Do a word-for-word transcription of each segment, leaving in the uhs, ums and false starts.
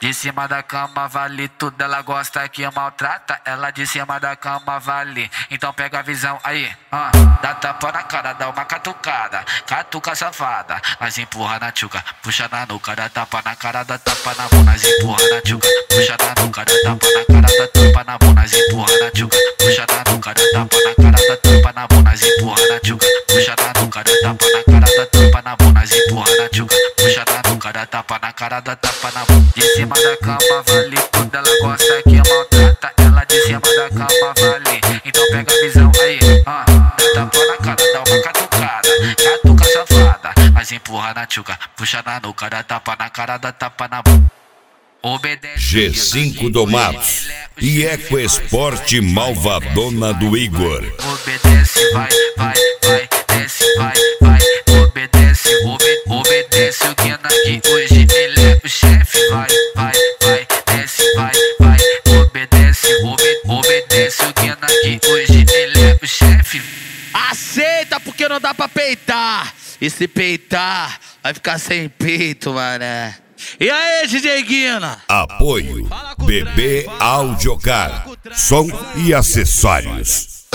De cima da cama vale tudo, ela gosta que maltrata. Ela de cima da cama vale, então pega a visão aí. Ah, dá tapa na cara, dá uma catucada, catuca safada. Mas empurra na tchuca, puxa na nuca, dá tapa na cara, dá tapa na bunda. Mas empurra na tchuca, puxa na nuca, dá tapa na cara, dá tapa na bunda. Mas empurra na tchuca, puxa na nuca, dá tapa na cara, dá tapa na bunda. Mas empurra na tchuca, puxa na nuca, dá tapa na cara, dá tapa na bunda. Mas empurra na tchuca, puxa na nuca, dá tapa na cara, dá tapa na bunda. De cima da cama vale tudo, ela gosta que maltrata. Ela de cima da cama vale, então pega a visão aí. Ah, dá tapa na cara, dá uma catucada, catuca safada. Mas empurra na tchuca, puxa na nuca, dá tapa na cara, dá tapa na bunda. G cinco Domatos e Ecoesporte Malvadona do Igor. Obedece, vai, vai, vai, desce, vai, vai. Obedece, obede, obedece o Guina que hoje ele é o chefe. Vai, vai, vai, desce, vai, vai. Obedece, obede, obedece o Guina que hoje ele é o chefe. Aceita porque não dá pra peitar. E se peitar, vai ficar sem peito, mané. E aí, D J Guina? Apoio B B Audiocar, som e acessórios.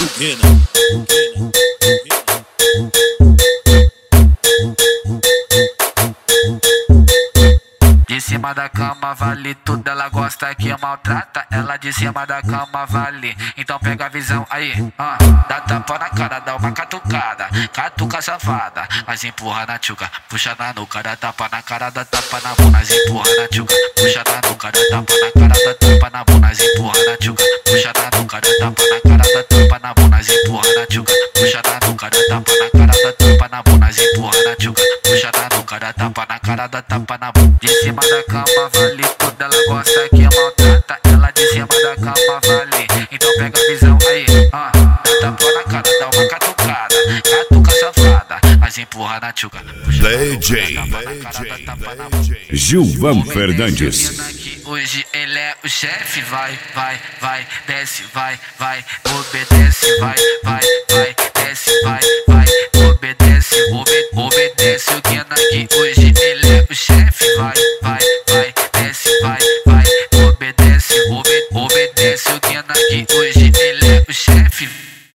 De cima da cama vale tudo, ela gosta que maltrata. Ela de cima da cama vale, então pega a visão aí. Ah, dá tapa na cara, dá uma catucada, catuca safada. Mas empurra na tchuca, puxa na nuca, dá tapa na cara, dá tapa na bunda. Mas empurra na tchuca, puxa na nuca, dá tapa na cara, dá tapa na bunda. Mas empurra na tchuca, puxa na nuca, dá tapa na cara, dá tapa na bunda. Mas empurra na tchuca, puxa na nuca, dá tapa na cara, dá tapa na bunda. Mas empurra na tchuca, puxa na nuca, dá tapa na cara, dá tapa na bunda. De cima da cama vale tudo, ela gosta que maltrata. Ela de cima da cama vale, então pega a visão aí. Ah, dá tapa na cara, dá uma catucada, catuca safada. Mas empurra na tchuca, D J Gilvan Fernandes. Hoje ele é o chefe. Vai, vai, vai, desce, vai, vai. Obedece, vai, vai, vai, desce, vai, vai. Obedece, obede, obedece o Guina que hoje